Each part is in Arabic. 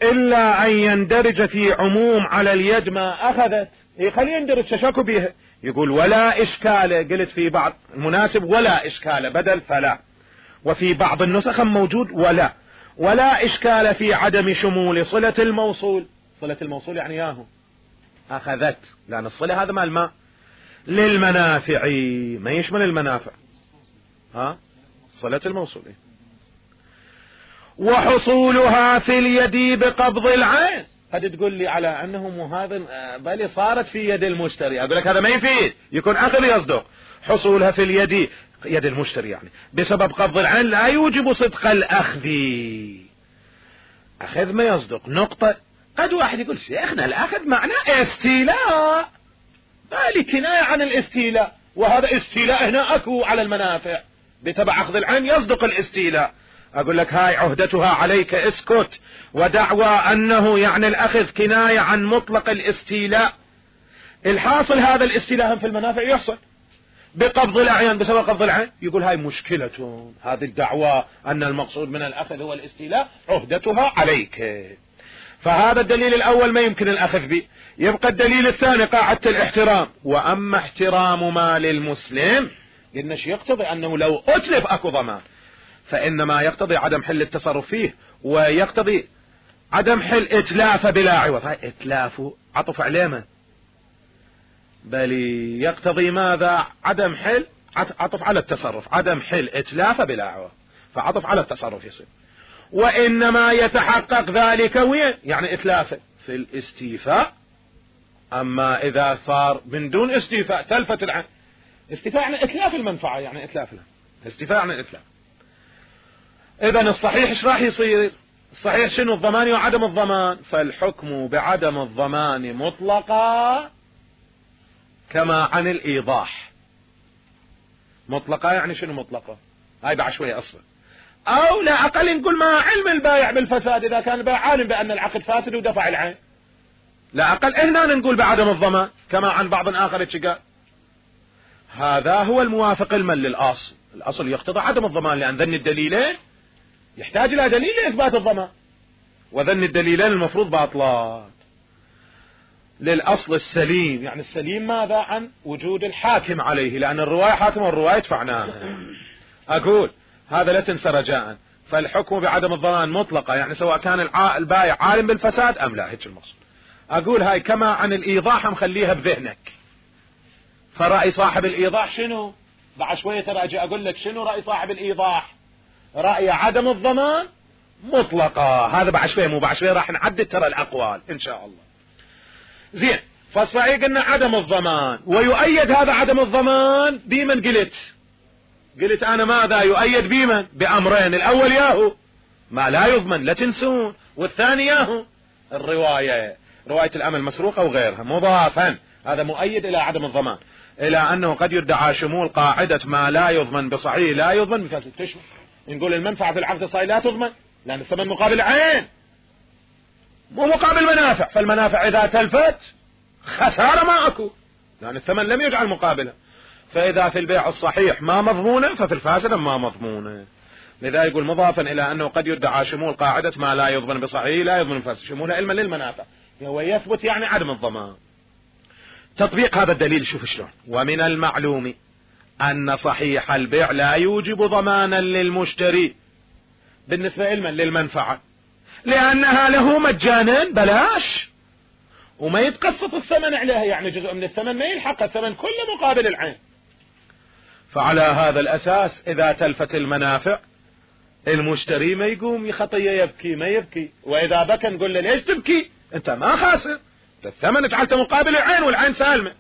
إلا أن يندرج في عموم على اليد ما أخذت. خليه يندرج شكو بيها. يقول ولا إشكال، قلت في بعض المناسب ولا إشكال بدل فلا، وفي بعض النسخ موجود ولا إشكال في عدم شمول صلة الموصول. صلة الموصول يعني ياهو أخذت، لأن الصلة هذا مال ما للمنافع ما يشمل المنافع، صلة الموصول. وحصولها في اليد بقبض العين. قد تقول لي على أنه مهذا بل صارت في يد المشتري، أقول لك هذا ما يفيد، يكون أخذ يصدق. حصولها في اليد، يد المشتري يعني، بسبب قبض العين لا يوجب صدق الأخذ. أخذ ما يصدق نقطة. قد واحد يقول شيخنا الأخذ معناه استيلاء، بالي كناية عن الاستيلاء، وهذا استيلاء هنا أكو على المنافع بتبع أخذ العين يصدق الاستيلاء. أقول لك هاي عهدتها عليك، اسكت. ودعوى أنه يعني الأخذ كناية عن مطلق الاستيلاء. الحاصل هذا الاستيلاء في المنافع يحصل بقبض الأعيان بسبب قبض العين. يقول هاي مشكلة، هذه الدعوى أن المقصود من الأخذ هو الاستيلاء عهدتها عليك. فهذا الدليل الأول ما يمكن الأخذ به. يبقى الدليل الثاني قاعدة الاحترام. وأما احترام مال المسلم قلنا يقتضي أنه لو أتلف أكو ضمان، فإنما يقتضي عدم حل التصرف فيه، ويقتضي عدم حل إتلاف بلا عوض. هاي إتلاف عطف عليه، بل يقتضي ماذا؟ عدم حل، عطف على التصرف، عدم حل إتلاف بلا عوض، فعطف على التصرف يصير. وإنما يتحقق ذلك وين؟ يعني إتلافه في الاستيفاء. أما إذا صار من دون استيفاء تلفت العين، استيفاء يعني إتلاف المنفعة، يعني إتلاف له، استيفاء يعني إتلاف. إذن الصحيح إيش راح يصير؟ الصحيح شنو؟ الضمان وعدم الضمان. فالحكم بعدم الضمان مطلقا كما عن الإيضاح. مطلقا يعني شنو مطلقا؟ هاي بعد شوية أصلا. أو لا أقل نقول ما علم البائع بالفساد، إذا كان البائع عالم بأن العقد فاسد ودفع العين، لا أقل هنا نقول بعدم الضمان كما عن بعض آخر الشقاء. هذا هو الموافق المن للأصل. الأصل يقتضى عدم الضمان، لأن ذن الدليلين يحتاج إلى دليل لإثبات الضمان، وذن الدليلين المفروض باطلات للأصل السليم. يعني السليم ماذا؟ عن وجود الحاكم عليه، لأن الرواية حاكم والرواية دفعناها. أقول هذا لا تنسى رجاء. فالحكم بعدم الضمان مطلقة، يعني سواء كان البائع عالم بالفساد أم لا، هيك المقصود. أقول هاي كما عن الإيضاح مخليها بذهنك. فرأي صاحب الإيضاح شنو؟ بعد شوية ترى أجي أقول لك شنو رأي صاحب الإيضاح. رأي عدم الضمان مطلقة. هذا بعد شوية، مو بعد شوية راح نعدد ترى الأقوال إن شاء الله. زين، فالصحيح قلنا عدم الضمان، ويؤيد هذا عدم الضمان بمن قلت أنا ماذا يؤيد بمن؟ بأمرين. الأول ياهو ما لا يضمن لا تنسون، والثاني ياهو الرواية، رواية الأمل مسروقة وغيرها مضافا. هذا مؤيد إلى عدم الضمان، إلى أنه قد يدعى شمول قاعدة ما لا يضمن بصحيح لا يضمن بفاسد. تشمل نقول المنفعة في العقد الصحيح لا تضمن، لأن الثمن مقابل عين مو مقابل منافع، فالمنافع إذا تلفت خسارة ما أكو، لأن الثمن لم يجعل مقابلا. فإذا في البيع الصحيح ما مضمونة، ففي الفاسد ما مضمونة. لذا يقول مضافا إلى أنه قد يدعى شمول قاعدة ما لا يضمن بصحيح لا يضمن بفاسد، شمولها علما للمنافع، هو يثبت يعني عدم الضمان. تطبيق هذا الدليل شوف شلون. ومن المعلوم أن صحيح البيع لا يوجب ضمانا للمشتري بالنسبة للمنفعة، لأنها له مجانا بلاش، وما يتقسط الثمن عليها، يعني جزء من الثمن ما يلحق، الثمن كله مقابل العين. فعلى هذا الأساس إذا تلفت المنافع المشتري ما يقوم خطية يبكي، ما يبكي. وإذا بكى نقول له ليش تبكي؟ أنت ما خاسر، الثمن جعلته مقابل العين والعين سالمة.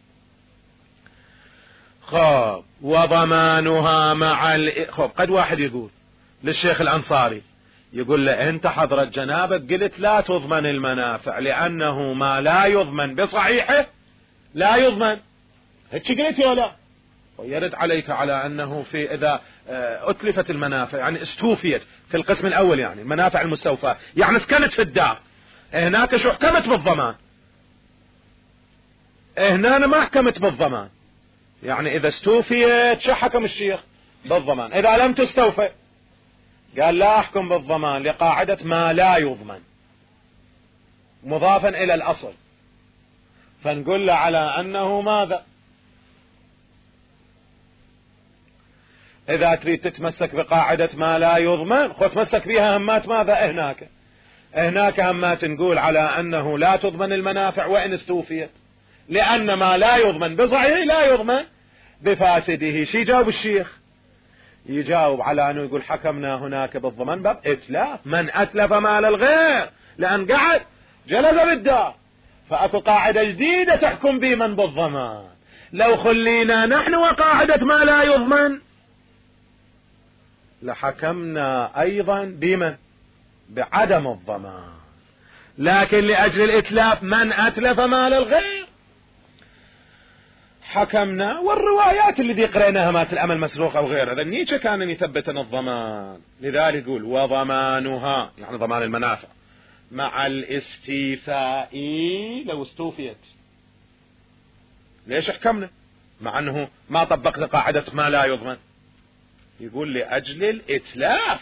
خب وضمانها مع خب قد واحد يقول للشيخ الأنصاري، يقول له أنت حضرة جنابك قلت لا تضمن المنافع لأنه ما لا يضمن بصحيحه لا يضمن، هيك قلت ولا؟ ويرد عليك على أنه في إذا أتلفت المنافع يعني استوفيت في القسم الأول، يعني المنافع المستوفاة يعني اسكنت في الدار، هناك شو حكمت بالضمان، هنا أنا ما حكمت بالضمان. يعني إذا استوفيت شو حكم الشيخ؟ بالضمان. إذا لم تستوفي قال لا أحكم بالضمان لقاعدة ما لا يضمن. مضافا إلى الأصل، فنقول له على أنه ماذا؟ إذا تريد تتمسك بقاعدة ما لا يضمن خذ تمسك بها همات ماذا؟ هناك همات نقول على أنه لا تضمن المنافع وإن استوفيت، لأن ما لا يضمن بصحيح لا يضمن بفاسده. شي جاوب الشيخ؟ يجاوب على أنه يقول حكمنا هناك بالضمان باب إتلاف، من أتلف مال الغير لأن قعد جلس بالدار، فأكو قاعدة جديدة تحكم بمن بالضمان. لو خلينا نحن وقاعدة ما لا يضمن لحكمنا أيضا بمن؟ بعدم الضمان، لكن لأجل الإتلاف من أتلف مال الغير حكمنا. والروايات اللي قرأناها مات الأمل مسروق أو غيره هذا نيتشه كان يثبتنا الضمان، لذلك يقول وضمانها يعني ضمان المنافع مع الاستيفاء لو استوفيت. ليش حكمنا مع أنه ما طبقنا قاعدة ما لا يضمن؟ يقول لأجل الإتلاف،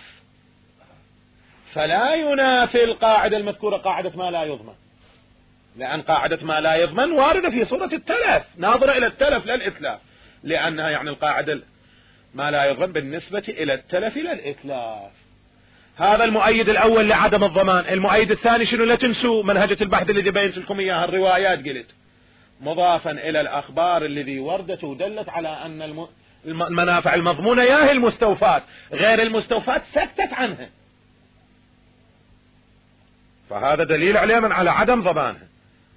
فلا ينافي القاعدة المذكورة قاعدة ما لا يضمن، لأن قاعدة ما لا يضمن واردة في صورة التلف، ناظرة إلى التلف لا الإتلاف، لأنها يعني القاعدة ما لا يضمن بالنسبة إلى التلف لا الإتلاف. هذا المؤيد الأول لعدم الضمان. المؤيد الثاني شنو؟ لا تنسوا منهجة البحث الذي بينت لكم إياها الروايات، قلت مضافا إلى الأخبار الذي وردت ودلت على أن المنافع المضمونة ياهي المستوفات، غير المستوفات سكتت عنها، فهذا دليل عليه من على عدم ضمانها.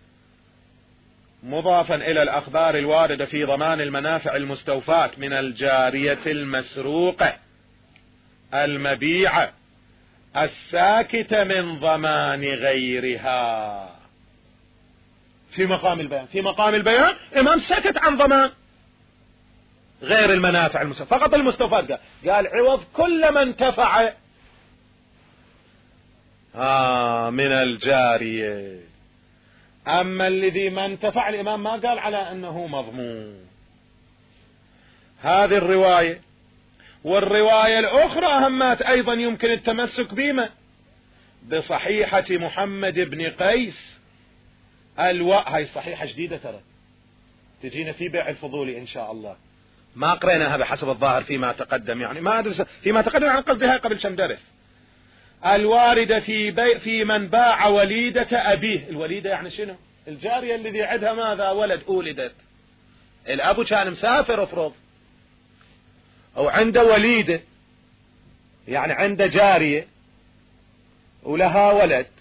مضافا إلى الأخبار الواردة في ضمان المنافع المستوفات من الجارية المسروقة المبيعة الساكتة من ضمان غيرها. في مقام البيان، في مقام البيان إمام سكت عن ضمان غير المنافع المستوفات، فقط المستوفات قال عوض كل من انتفع من الجارية. أما الذي ما انتفع الإمام ما قال على أنه مضمون. هذه الرواية. والرواية الأخرى همات أيضا يمكن التمسك بما بصحيحة محمد بن قيس هاي صحيحة جديدة ترى تجينا في بيع الفضولي إن شاء الله، ما قريناها بحسب الظاهر فيما تقدم، يعني ما أدرس فيما تقدم عن قصدي هاي قبل كم درس. الواردة في من باع وليدة أبيه. الوليدة يعني شنو؟ الجارية الذي عندها ماذا؟ ولد أولدت، الأب كان مسافر افرض، أو عنده وليدة يعني عنده جارية ولها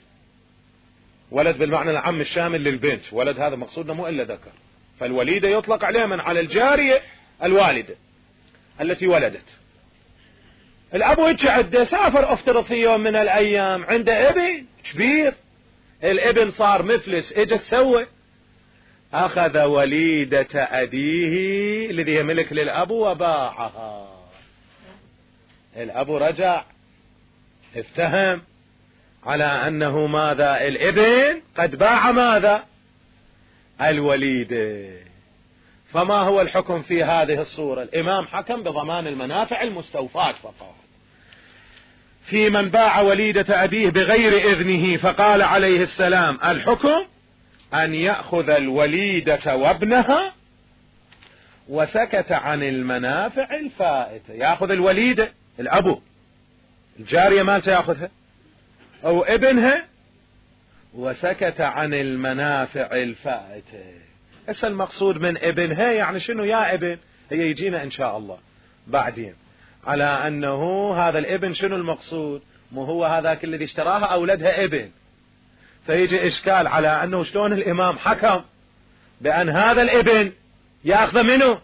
ولد بالمعنى العام الشامل للبنت، ولد هذا مقصودنا مو إلا ذكر، فالوليدة يطلق عليها من على الجارية الوالدة التي ولدت. الأب وجه عنده سافر افترض في يوم من الأيام، عنده ابن كبير، الابن صار مفلس، اجى سوى أخذ وليدة أبيه الذي هي ملك للأب وباعها. الأب رجع افتهم على أنه ماذا؟ الابن قد باع ماذا؟ الوليدة. فما هو الحكم في هذه الصورة؟ الإمام حكم بضمان المنافع المستوفاة فقط في من باع وليدة أبيه بغير إذنه، فقال عليه السلام الحكم أن يأخذ الوليدة وابنها وسكت عن المنافع الفائتة. يأخذ الوليدة الأب، الجارية مالته يأخذها أو ابنها، وسكت عن المنافع الفائتة. هسه المقصود من ابنها يعني شنو؟ يا ابن هي يجينا إن شاء الله بعدين على أنه هذا الابن شنو المقصود؟ مو هو هذاك الذي اشتراها أولدها ابن، فيجي إشكال على أنه شلون الإمام حكم بأن هذا الابن يأخذ منه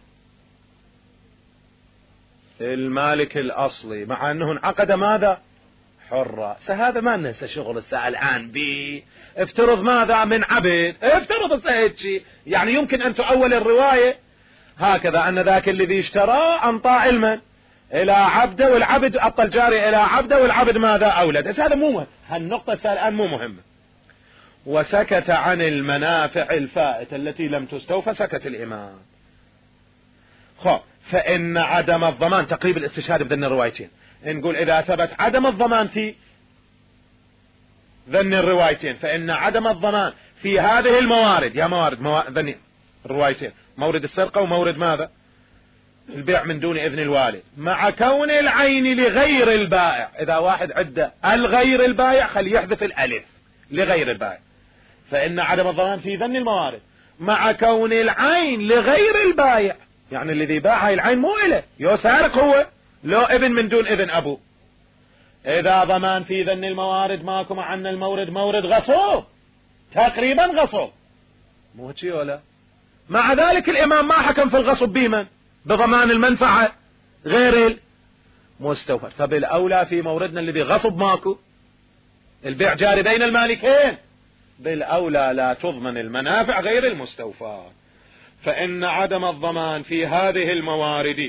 المالك الأصلي مع أنه انعقد ماذا؟ حرة. فهذا ما ننسى شغل الساعة الآن بي افترض ماذا؟ من عبد، افترض هيك يعني يمكن أن تؤول الرواية هكذا أن ذاك الذي اشترى أنطى علما إلى عبده والعبد أعطى الجارية إلى عبده والعبد ماذا؟ أولد. هذا مو مهم، هالنقطة الآن مو مهمة. وسكت عن المنافع الفائتة التي لم تستوفى سكت الإمام. فإن عدم الضمان تقريب الاستشهاد بدنا الروايتين، نقول إذا ثبت عدم الضمان في ذني الروايتين، فإن عدم الضمان في هذه الموارد، يا موارد ذني الروايتين، مورد السرقة ومورد ماذا؟ البيع من دون إذن الوالد، مع كون العين لغير البائع. إذا واحد عدة الغير البائع خليه يحذف الألف، لغير البائع، فإن عدم الضمان في ذن الموارد مع كون العين لغير البائع، يعني الذي باع هاي العين مو إله، يو سارق هو، لو ابن من دون إذن أبوه. إذا ضمان في ذن الموارد ماكو مع أن المورد مورد غصوب، تقريبا غصوب، مو هيك ولا؟ مع ذلك الإمام ما حكم في الغصب بمن؟ بضمان المنفعة غير المستوفى. فبالأولى في موردنا الذي غصب ماكو، البيع جاري بين المالكين، بالأولى لا تضمن المنافع غير المستوفى. فإن عدم الضمان في هذه الموارد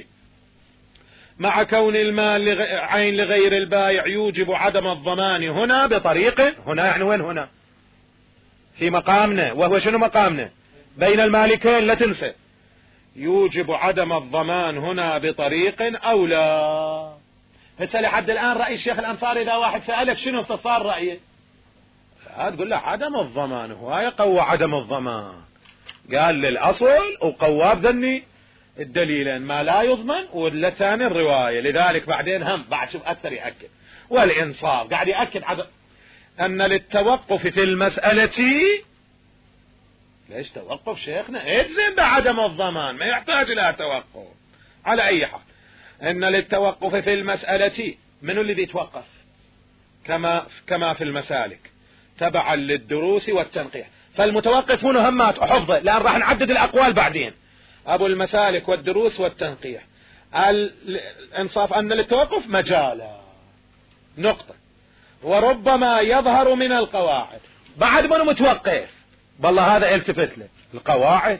مع كون المال عين لغير البائع يوجب عدم الضمان هنا بطريق، هنا يعني وين؟ هنا في مقامنا، وهو شنو مقامنا؟ بين المالكين، لا تنسى. يوجب عدم الضمان هنا بطريق أولى. هسه لحد الآن رأي الشيخ الأنصاري إذا واحد سألك شنو صار رأيه، تقول له عدم الضمان، هو يقوى عدم الضمان، قال للأصل وقواه بذني الدليلين، ما لا يضمن والثاني الرواية. لذلك بعدين هم بعد شوف أكثر يأكد والإنصاف قاعد يأكد أن للتوقف في المسألة، ليش توقف شيخنا؟ اجزم بعدم الضمان، ما يحتاج إلى توقف. على أي حال أن للتوقف في المسألة، من الذي يتوقف؟ كما في المسالك تبعا للدروس والتنقيح. فالمتوقف هنا همات حفظه، لأن راح نعدد الأقوال بعدين. أبو المسالك والدروس والتنقيح، الإنصاف أن للتوقف مجالا، نقطة. وربما يظهر من القواعد، بعد من متوقف بالله هذا التفت له القواعد.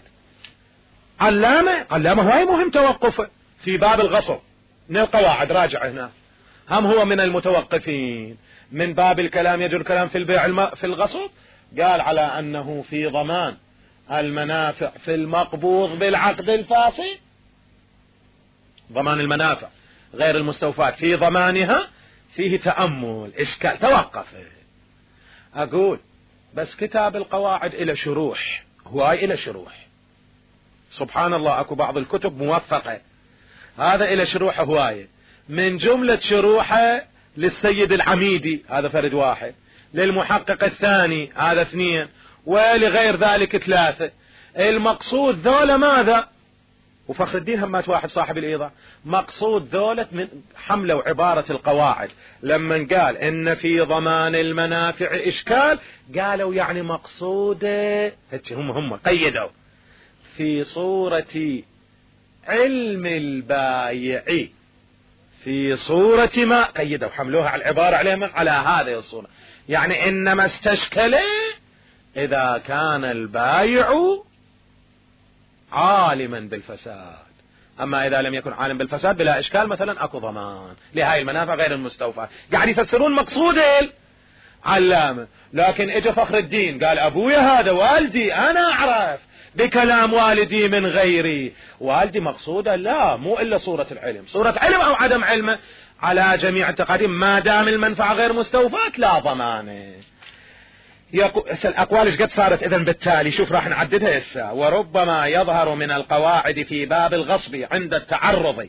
علامة هاي مهم توقفه في باب الغصب من القواعد، راجع هنا هم هو من المتوقفين. من باب الكلام يجر الكلام في البيع في الغصب، قال على أنه في ضمان المنافع في المقبوض بالعقد الفاسد، ضمان المنافع غير المستوفات في ضمانها فيه تأمل إشكال، توقف. أقول بس كتاب القواعد إلى شروح، هواي إلى شروح، سبحان الله أكو بعض الكتب موفقة، هذا إلى شروح هواية. من جملة شروحه للسيد العميدي هذا فرد واحد، للمحقق الثاني هذا 2، ولغير ذلك 3. المقصود ذولا ماذا؟ وفخر الدين همات واحد صاحب الإيضاح، مقصود ذولة من حملة وعبارة القواعد لما قال إن في ضمان المنافع إشكال، قالوا يعني مقصوده هم قيدوا في صورة علم البايع، في صورة ما قيدوا حملوها على العبارة عليهم على هذه الصورة، يعني إنما استشكل إذا كان البايع عالما بالفساد. أما إذا لم يكن عالم بالفساد بلا إشكال مثلا أكو ضمان لهاي المنافع غير المستوفى. قاعد يفسرون مقصود العلامة. لكن اجى فخر الدين قال أبويا هذا والدي، أنا أعرف بكلام والدي من غيري، والدي مقصوده لا مو إلا صورة العلم، صورة علم أو عدم علمه على جميع التقاديم، ما دام المنفعة غير مستوفاة لا ضمانه. الأقوال ايش قد صارت إذن بالتالي؟ شوف راح نعددها هسه. وربما يظهر من القواعد في باب الغصب عند التعرض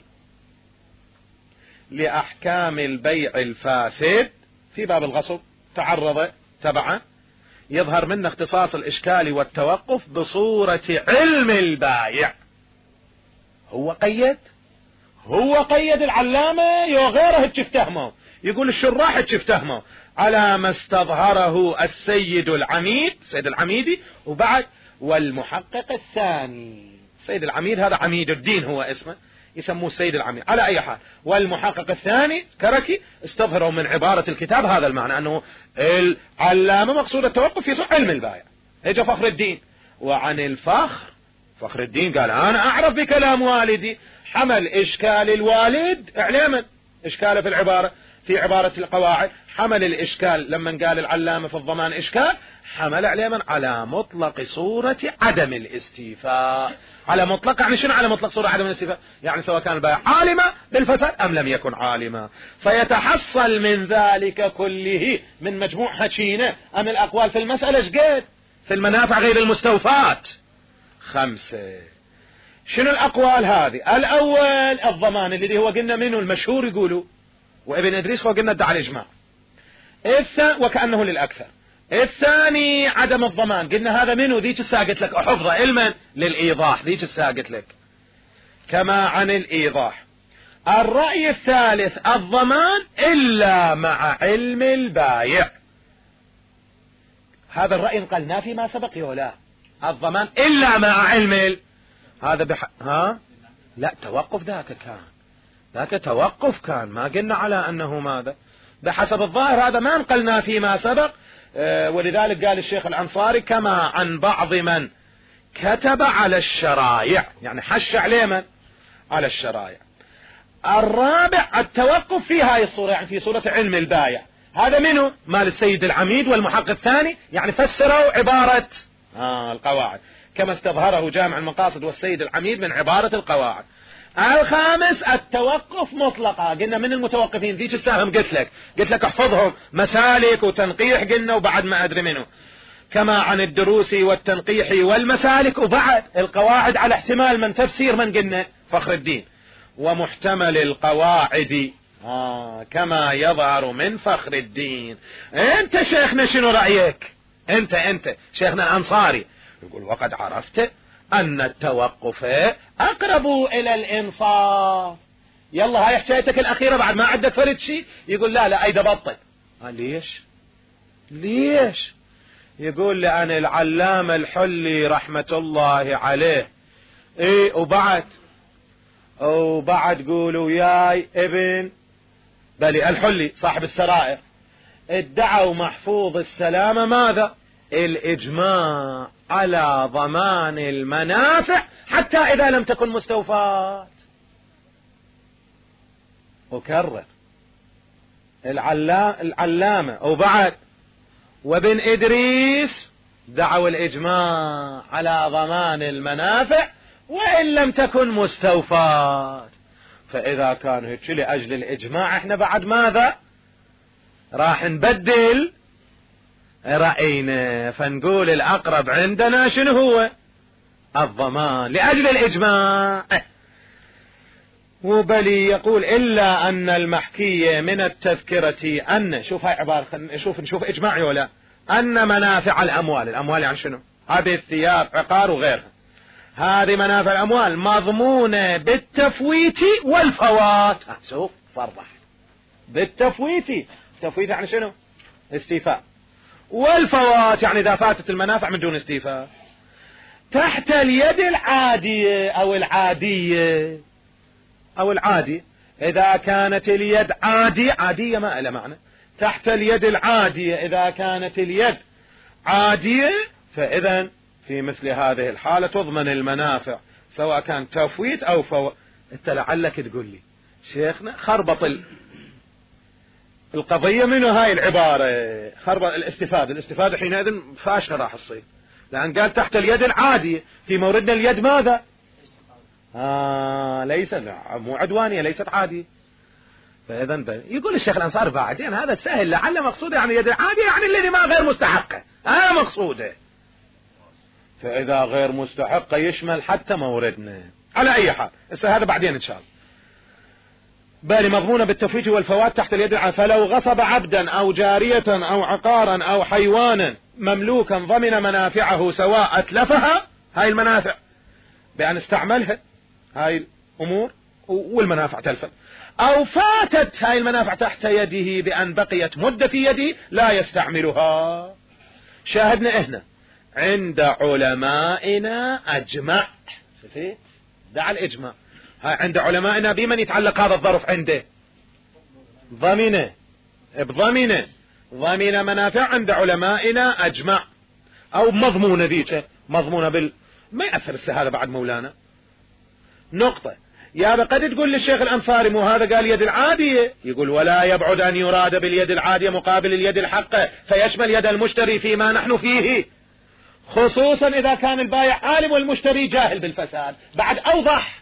لأحكام البيع الفاسد، في باب الغصب تعرض تبعا، يظهر منه اختصاص الإشكال والتوقف بصورة علم البايع. هو قيد العلامة يو غيره اتفتهمه، يقول الشراح اتفتهمه على ما استظهره السيد العميد، سيد العميدي، وبعد والمحقق الثاني. سيد العميد هذا عميد الدين هو اسمه، يسموه السيد العميد على أي حال. والمحقق الثاني كركي استظهروا من عبارة الكتاب هذا المعنى، أنه العلامة مقصود التوقف في صح علم البايع. اجى فخر الدين وعن فخر الدين قال أنا أعرف بكلام والدي، حمل إشكال الوالد إعلاما إشكاله في العبارة، في عبارة القواعد حمل الإشكال لما قال العلامة في الضمان إشكال، حمل عليه من على مطلق صورة عدم الاستيفاء. على مطلق يعني شنو على مطلق صورة عدم الاستيفاء؟ يعني سواء كان البائع عالما بالفساد أم لم يكن عالما. فيتحصل من ذلك كله من مجموع حكينا أن الأقوال في المسألة شقد في المنافع غير المستوفات 5. شنو الأقوال هذه؟ الأول الضمان الذي هو قلنا منه المشهور يقولوا، وابن إدريس هو قلنا ادعى الإجماع، وكأنه للأكثر. الثاني عدم الضمان، قلنا هذا منه ذيك الساقت لك أحفظه علما للإيضاح، ذيك الساقت لك كما عن الإيضاح. الرأي الثالث الضمان إلا مع علم البايع. هذا الرأي نقلنا فيما سبق ولا الضمان إلا مع علم هذا لا توقف ذاك توقف كان، ما قلنا على أنه ماذا بحسب الظاهر، هذا ما نقلنا فيما سبق. ولذلك قال الشيخ الأنصاري كما عن بعض من كتب على الشرائع، يعني حش عليه من على الشرائع. الرابع التوقف في هاي الصورة، يعني في صورة علم البايع. هذا منه مال السيد العميد والمحقق الثاني، يعني فسروا عبارة القواعد كما استظهره جامع المقاصد والسيد العميد من عبارة القواعد. الخامس التوقف مطلقا، قلنا من المتوقفين ذيك السهم قلت لك احفظهم مسالك وتنقيح قلنا، وبعد ما أدري منه كما عن الدروس والتنقيح والمسالك، وبعد القواعد على احتمال من تفسير من قلنا فخر الدين، ومحتمل القواعد كما يظهر من فخر الدين. انت شيخنا شنو رأيك؟ انت شيخنا الأنصاري يقول وقد عرفت أن التوقف أقرب إلى الإنصاف. يلا هاي حكايتك الأخيرة بعد ما عندك فرد شيء، يقول لا أيدا بطل. ليش؟ يقول لأن العلامة الحلي رحمة الله عليه وبعد قولوا ياي ابن بلي الحلي صاحب السرائر ادعوا محفوظ السلامة ماذا؟ الإجماع على ضمان المنافع حتى إذا لم تكن مستوفات. أكرر العلامة وابن إدريس دعوا الإجماع على ضمان المنافع وإن لم تكن مستوفات. فإذا كان هيك لأجل الإجماع احنا بعد ماذا راح نبدل رأينا، فنقول الأقرب عندنا شنو هو؟ الضمان لأجل الإجماع. وبلي يقول إلا أن المحكية من التذكرة أن، شوف هاي عبارة، نشوف إجماعي ولا، أن منافع الأموال يعني شنو؟ هذه الثياب عقار وغيرها، هذه منافع الأموال مضمونة بالتفويت والفوات. شوف صرح بالتفويت، التفويت يعني شنو؟ استيفاء، والفوات يعني إذا فاتت المنافع من دون استيفاء تحت اليد العادية أو العادية. إذا كانت اليد عادية ما إلى معنى، تحت اليد العادية إذا كانت اليد عادية فإذا في مثل هذه الحالة تضمن المنافع سواء كان تفويت أو فوات. أنت لعلك تقول لي شيخنا خربط القضية منه هاي العبارة، خربط الاستفادة حينئذ فاشلة راح تصير، لأن قال تحت اليد العادية، في موردنا اليد ماذا؟ ليس مو عدوانية، ليست عادية. فإذا يقول الشيخ الأنصاري بعدين هذا سهل، لعل مقصوده يعني يد العادية يعني الذي ما غير مستحقة، مقصوده. فإذا غير مستحقة يشمل حتى موردنا. على أي حال هذا بعدين إن شاء الله. بل مضمونة بالتفويت والفوات تحت اليد العادية. فلو غصب عبدا أو جارية أو عقارا أو حيوانا مملوكا ضمن منافعه سواء أتلفها، هاي المنافع بأن استعملها هاي الأمور والمنافع تلفت، أو فاتت هاي المنافع تحت يده بأن بقيت مدة في يده لا يستعملها. شاهدنا هنا عند علمائنا أجمع، سفيت دع الإجماع، عند علمائنا بمن يتعلق هذا الظرف عنده؟ ضمن منافع عند علمائنا أجمع، أو مضمونة ذيك، مضمونة ما يأثر هذا بعد مولانا نقطة. يا قد تقول للشيخ الأنصاري مو هذا قال يد العادية، يقول ولا يبعد أن يراد باليد العادية مقابل اليد الحقة فيشمل يد المشتري فيما نحن فيه، خصوصا إذا كان البائع عالم والمشتري جاهل بالفساد. بعد أوضح،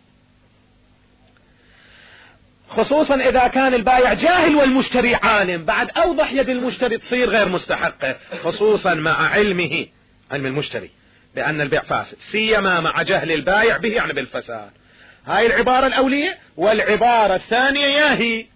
خصوصا إذا كان البائع جاهل والمشتري عالم، بعد أوضح يد المشتري تصير غير مستحقة، خصوصا مع علمه، علم المشتري بأن البيع فاسد، سيما مع جهل البائع به يعني بالفساد. هاي العبارة الأولية. والعبارة الثانية ياهي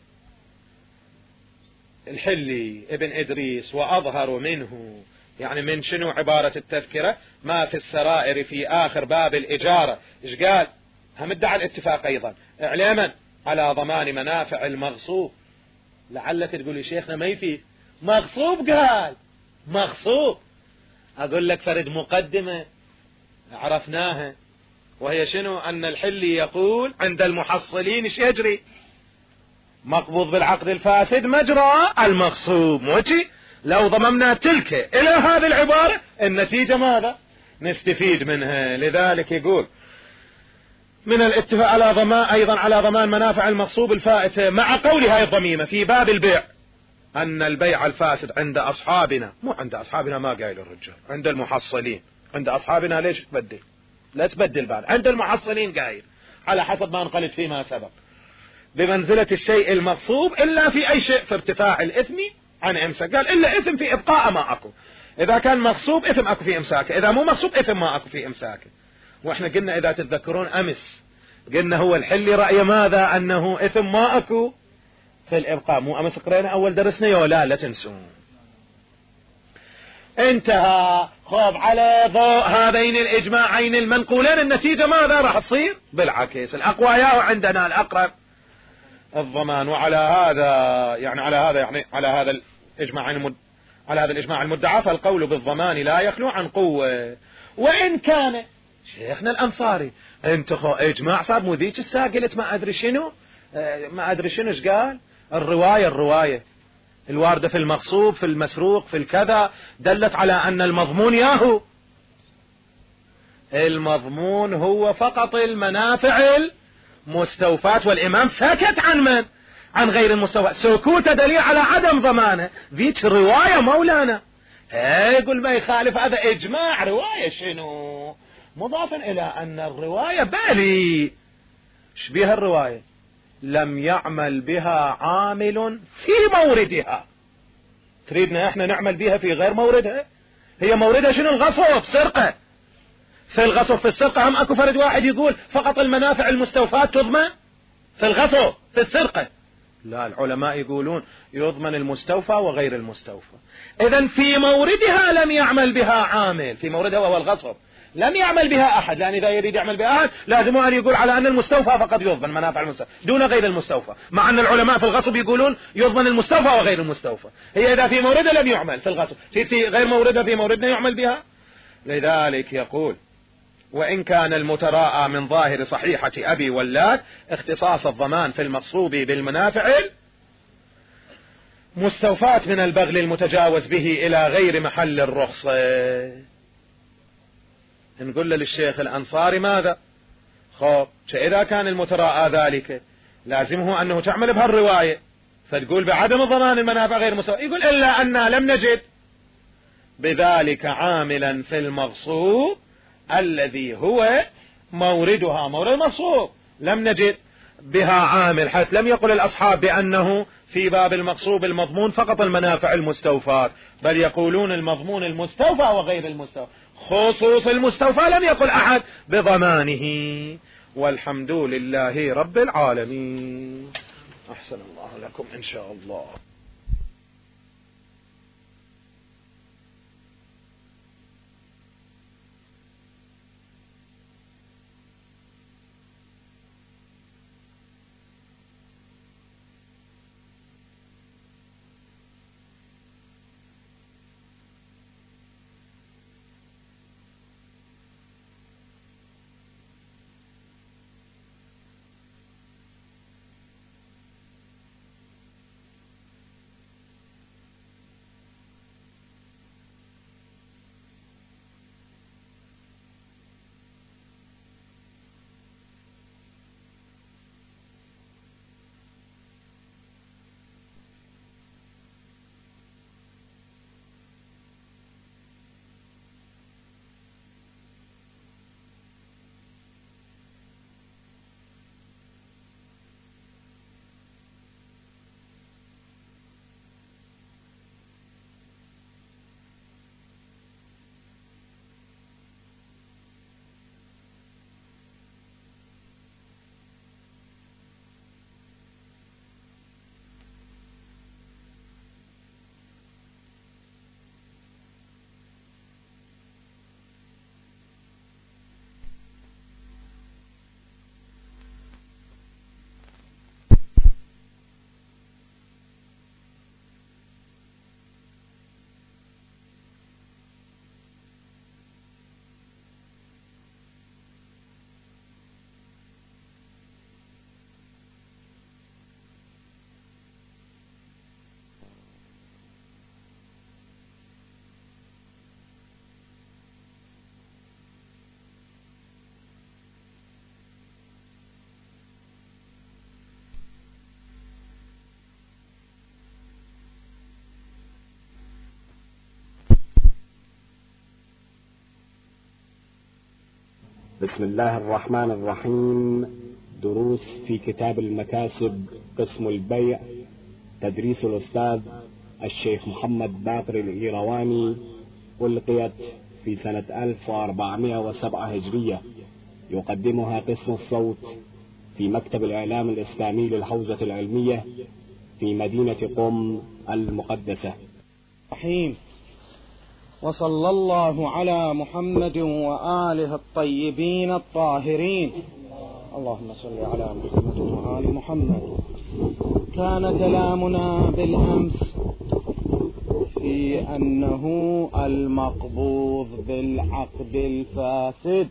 الحلي ابن إدريس وأظهر منه، يعني من شنو عبارة التذكرة؟ ما في السرائر في آخر باب الإجارة. إيش قال؟ هم ادعى الاتفاق أيضا إعلاما على ضمان منافع المغصوب. لعلك تقول يا شيخنا ما يفيد مغصوب، قال مغصوب. أقول لك فرد مقدمة عرفناها، وهي شنو؟ أن الحلي يقول عند المحصلين ايش يجري؟ مقبوض بالعقد الفاسد مجرى المغصوب. موجي لو ضممنا تلك إلى هذه العبارة النتيجة ماذا؟ نستفيد منها. لذلك يقول من الاتفاق على ضمان أيضا على ضمان منافع المغصوب الفائتة مع قولها الضميمة في باب البيع أن البيع الفاسد عند أصحابنا، مو عند أصحابنا ما قايل الرجال، عند المحصلين. عند أصحابنا ليش تبدل؟ لا تبدل بعد، عند المحصلين قايل على حسب ما انقلت فيما سبق بمنزلة الشيء المغصوب إلا في أي شيء، في ارتفاع الإثم عن إمساك. قال إلا إثم في إبقاء ما أكو. إذا كان مغصوب إثم أكو في إمساكه، إذا مو مغصوب إثم ما أكو في إمساكه. وإحنا قلنا إذا تتذكرون أمس قلنا هو الحلي رأي ماذا؟ أنه إثم ما أكو في الإبقاء. مو أمس قرينا أول درسنا يولا لا تنسون. انتهى. خب على ضوء هذين الإجماعين المنقولين النتيجة ماذا راح تصير؟ بالعكس الأقوياء عندنا الأقرب الضمان. وعلى هذا يعني على هذا الإجماع المدعى فالقول بالضمان لا يخلو عن قوة. وإن كان شيخنا الأنصاري انت إجماع صار مو ذيك الساعة قلت ما أدري شنو ايش قال؟ الرواية الواردة في المغصوب في المسروق في الكذا دلت على أن المضمون ياهو، المضمون هو فقط المنافع المستوفاة، والإمام سكت عن من؟ عن غير المستوفاة. سكوت دليل على عدم ضمانه. ذيك رواية مولانا. يقول ما يخالف هذا إجماع. رواية شنو؟ مضافا إلى أن الرواية بالي شبيه الرواية لم يعمل بها عامل في موردها. تريدنا احنا نعمل بها في غير موردها؟ هي موردها شنو؟ الغصب، سرقة. في الغصب في السرقة هم اكو فرد واحد يقول فقط المنافع المستوفاة تضمن في الغصب في السرقة. لا، العلماء يقولون يضمن المستوفى وغير المستوفى. اذا في موردها لم يعمل بها عامل، في موردها وهو الغصب لم يعمل بها أحد، لأن إذا يريد يعمل بها أحد لازم أن يقول على أن المستوفى فقط يضمن منافع المستوفى دون غير المستوفى، مع أن العلماء في الغصب يقولون يضمن المستوفى وغير المستوفى. هي إذا في موردها لم يعمل في الغصب، في غير موردها في موردنا يعمل بها. لذلك يقول وإن كان المتراءى من ظاهر صحيحة أبي ولاد اختصاص الضمان في المغصوب بالمنافع مستوفاة من البغل المتجاوز به إلى غير محل الرخصة. نقول للشيخ الأنصاري ماذا؟ خب إذا كان المتراءى ذلك لازمه أنه تعمل بهالرواية فتقول بعدم ضمان المنافع غير مساوي. يقول إلا أننا لم نجد بذلك عاملا في المغصوب الذي هو موردها مورد المغصوب، لم نجد بها عامل، حيث لم يقل الأصحاب بأنه في باب المغصوب المضمون فقط المنافع المستوفاة، بل يقولون المضمون المستوفى وغير المستوفى. خصوص المستوفى لم يقل أحد بضمانه. والحمد لله رب العالمين. أحسن الله لكم إن شاء الله. بسم الله الرحمن الرحيم. دروس في كتاب المكاسب قسم البيع، تدريس الأستاذ الشيخ محمد باقر الإيرواني، ألقيت في سنة 1407 هجرية. يقدمها قسم الصوت في مكتب الإعلام الإسلامي للحوزة العلمية في مدينة قم المقدسة. رحيم. وصلى الله على محمد وآله الطيبين الطاهرين. اللهم صل على محمد وآل محمد. كان كلامنا بالأمس في أنه المقبوض بالعقد الفاسد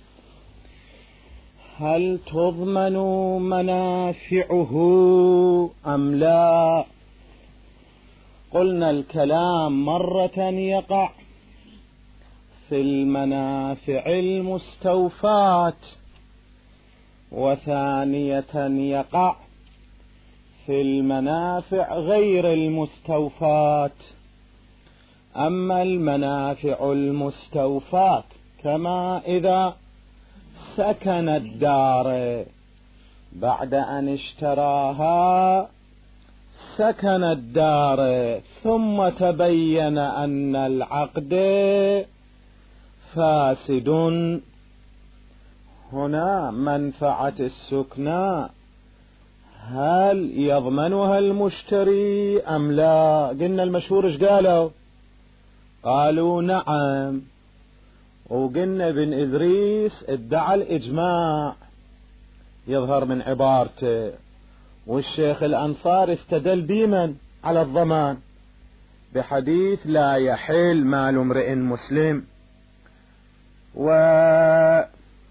هل تضمن منافعه أم لا؟ قلنا الكلام مرة يقع في المنافع المستوفاة، وثانية يقع في المنافع غير المستوفاة. أما المنافع المستوفاة كما إذا سكن الدار بعد أن اشتراها، سكن الدار ثم تبين أن العقد فاسد، هنا منفعة السكنى هل يضمنها المشتري أم لا؟ قلنا المشهور ايش قالوا نعم، وقلنا ابن إدريس ادعى الإجماع يظهر من عبارته، والشيخ الأنصار استدل بمن على الضمان بحديث لا يحل مال امرئ مسلم. وبعد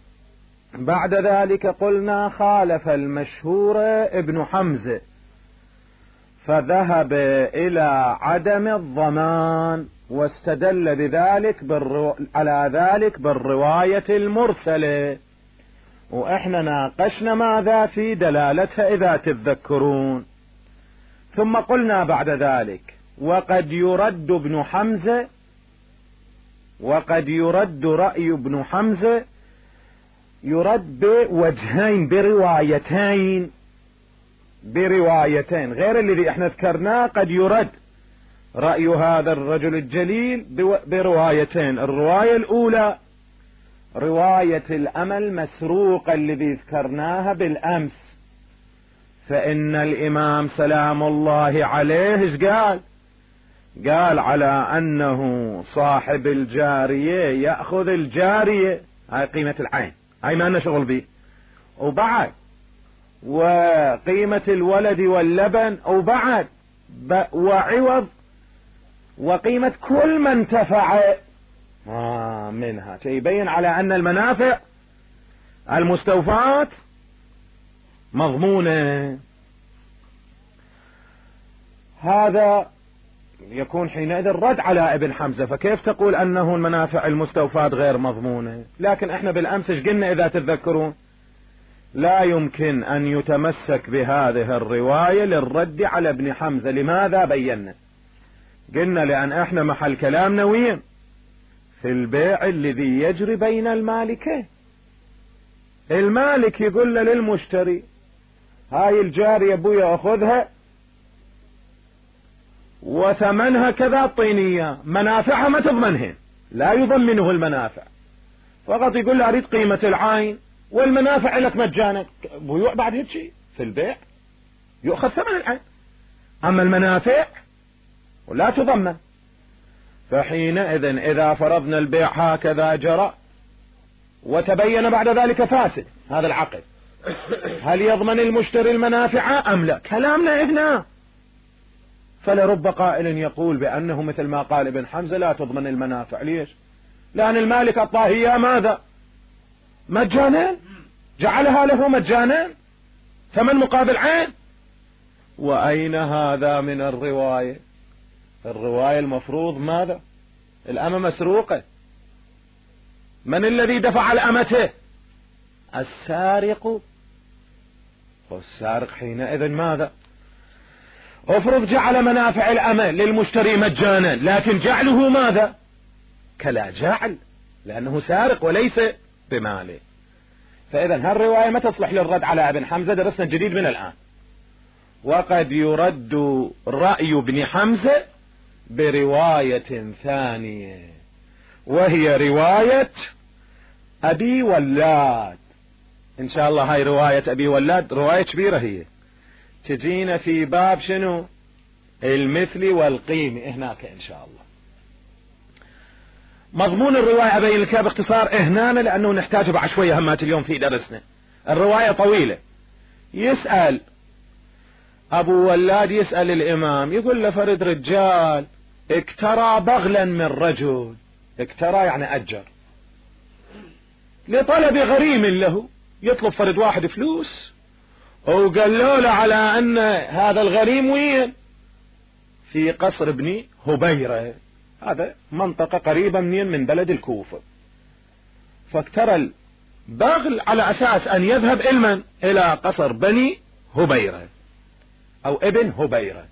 ذلك قلنا خالف المشهور ابن حمزة فذهب إلى عدم الضمان، واستدل بذلك على ذلك بالرواية المرسلة، وإحنا ناقشنا ماذا في دلالتها إذا تتذكرون. ثم قلنا بعد ذلك وقد يرد ابن حمزة، وقد يرد رأي ابن حمزة، يرد بوجهين بروايتين غير الذي احنا ذكرناه. قد يرد رأي هذا الرجل الجليل بروايتين. الرواية الأولى رواية الأمل مسروقة الذي ذكرناها بالأمس، فإن الإمام سلام الله عليه قال على أنه صاحب الجارية يأخذ الجارية، هاي قيمة العين، هاي ما لنا شغل به، وبعد وقيمة الولد واللبن، وبعد وعوض وقيمة كل ما انتفع منها. يبين على أن المنافع المستوفاة مضمونة. هذا يكون حينئذ رد على ابن حمزة، فكيف تقول أنه المنافع المستوفاة غير مضمونة؟ لكن احنا بالأمس قلنا إذا تتذكرون لا يمكن أن يتمسك بهذه الرواية للرد على ابن حمزة. لماذا؟ بينا قلنا لأن احنا محل كلامنا وين في البيع الذي يجري بين المالكين. المالك يقول للمشتري هاي الجارية ابويا اخذها وثمنها كذا طينية، منافعها ما تضمنهن، لا يضمنه المنافع، فقط يقول له اريد قيمة العين والمنافع لك مجانا. بيوع بعد هيك شيء في البيع يؤخذ ثمن العين، اما المنافع ولا تضمن. فحينئذ إذا فرضنا البيع هكذا جرى وتبين بعد ذلك فاسد هذا العقد، هل يضمن المشتري المنافع أم لا؟ كلامنا هنا. فلرب قائل يقول بأنه مثل ما قال ابن حمزة لا تضمن المنافع. ليش؟ لأن المالك أعطاه إياه ماذا؟ مجانا، جعلها له مجانا، ثمن مقابل عين. وأين هذا من الرواية؟ الرواية المفروض ماذا؟ الأمة مسروقة، من الذي دفع الأمته؟ السارق. والسارق حينئذ ماذا؟ افرض جعل منافع الأمة للمشتري مجانا، لكن جعله ماذا؟ كلا جعل، لأنه سارق وليس بماله. فإذا هالرواية ما تصلح للرد على ابن حمزة، درسنا الجديد من الآن. وقد يرد رأي ابن حمزة برواية ثانية، وهي رواية أبي ولاد. إن شاء الله هاي رواية أبي ولاد رواية كبيرة، هي تجينا في باب شنو؟ المثل والقيمة هناك إن شاء الله. مضمون الرواية أبين لك باختصار هنا، لأنه نحتاجه بعد شوية همات اليوم في درسنا. الرواية طويلة. يسأل أبو ولاد، يسأل الإمام، يقول له فرد رجال اكترى بغلا من رجل. اكترى يعني أجر لطلب غريم له، يطلب فرد واحد فلوس، وقالوا له على أن هذا الغريم وين؟ في قصر ابن هبيرة، هذا منطقة قريبة من بلد الكوفة. فاكترى البغل على أساس أن يذهب إلى قصر بني هبيرة أو ابن هبيرة.